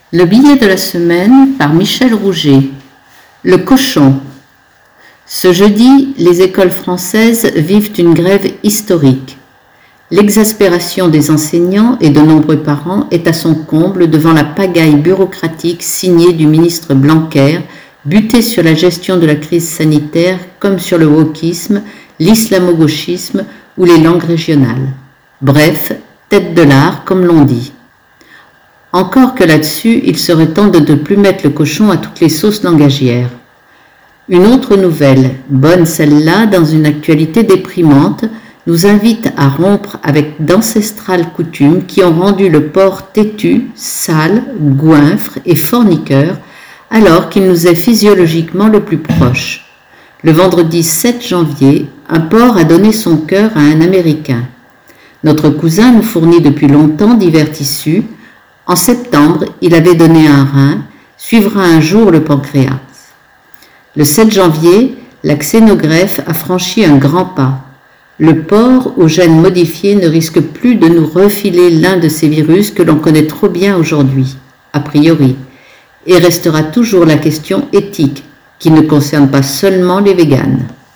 Le billet de la semaine par Michel Rouget. Le cochon. Ce jeudi, les écoles françaises vivent une grève historique. L'exaspération des enseignants et de nombreux parents est à son comble devant la pagaille bureaucratique signée du ministre Blanquer, buté sur la gestion de la crise sanitaire comme sur le wokisme, l'islamo-gauchisme ou les langues régionales. Bref, tête de l'art comme l'on dit. Encore que là-dessus, il serait temps de ne plus mettre le cochon à toutes les sauces langagières. Une autre nouvelle, bonne celle-là, dans une actualité déprimante, nous invite à rompre avec d'ancestrales coutumes qui ont rendu le porc têtu, sale, goinfre et forniqueur, alors qu'il nous est physiologiquement le plus proche. Le vendredi 7 janvier, un porc a donné son cœur à un Américain. Notre cousin nous fournit depuis longtemps divers tissus. En septembre, il avait donné un rein, suivra un jour le pancréas. Le 7 janvier, la xénogreffe a franchi un grand pas. Le porc aux gènes modifiés ne risque plus de nous refiler l'un de ces virus que l'on connaît trop bien aujourd'hui, a priori. Et restera toujours la question éthique, qui ne concerne pas seulement les véganes.